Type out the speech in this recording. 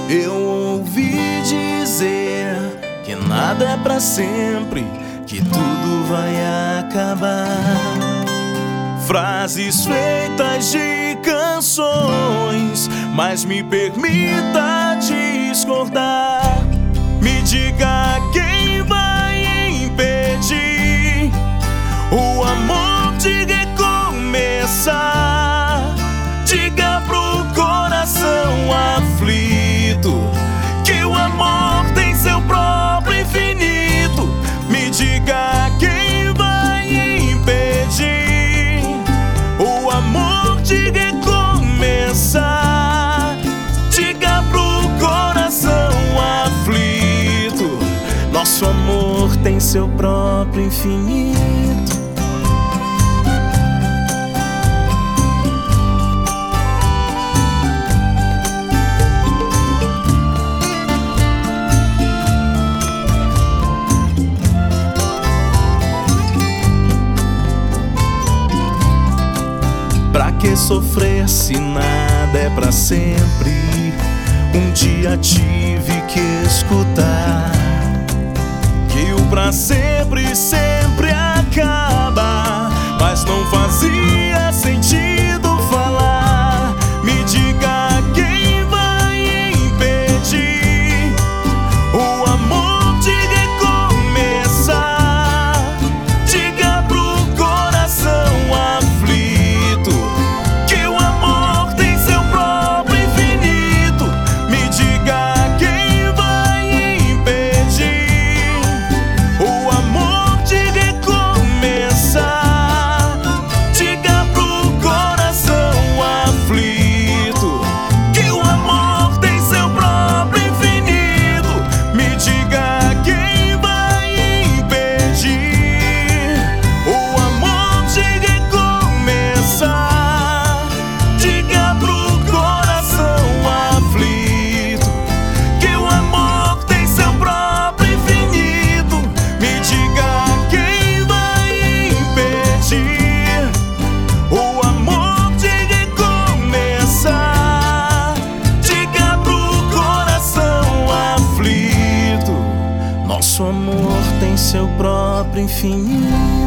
Eu ouvi dizer que nada é pra sempre, que tudo vai acabar. Frases feitas de canções, mas me permita discordar. Me diga quem vai impedir o amor de recomeçar. Diga pro coração aflito que o amor tem seu próprio infinito. Me diga quem vai impedir o amor de recomeçar. Diga pro coração aflito, nosso amor tem seu próprio infinito. Pra que sofrer se nada é pra sempre? Um dia tive que escutar que o pra sempre sempre acaba, mas não fazia sentido falar. Me diga quem vai impedir o amor de recomeçar. Diga pro coração aflito que o amor tem seu próprio infinito. Me diga quem vai impedir o amor de recomeçar. Diga pro coração aflito que o amor tem seu próprio infinito. Me diga quem vai impedir o amor de recomeçar. Diga pro coração aflito que o amor tem seu próprio infinito. Me diga quem vai impedir o amor de recomeçar. Diga pro coração aflito, nosso amor tem seu próprio infinito.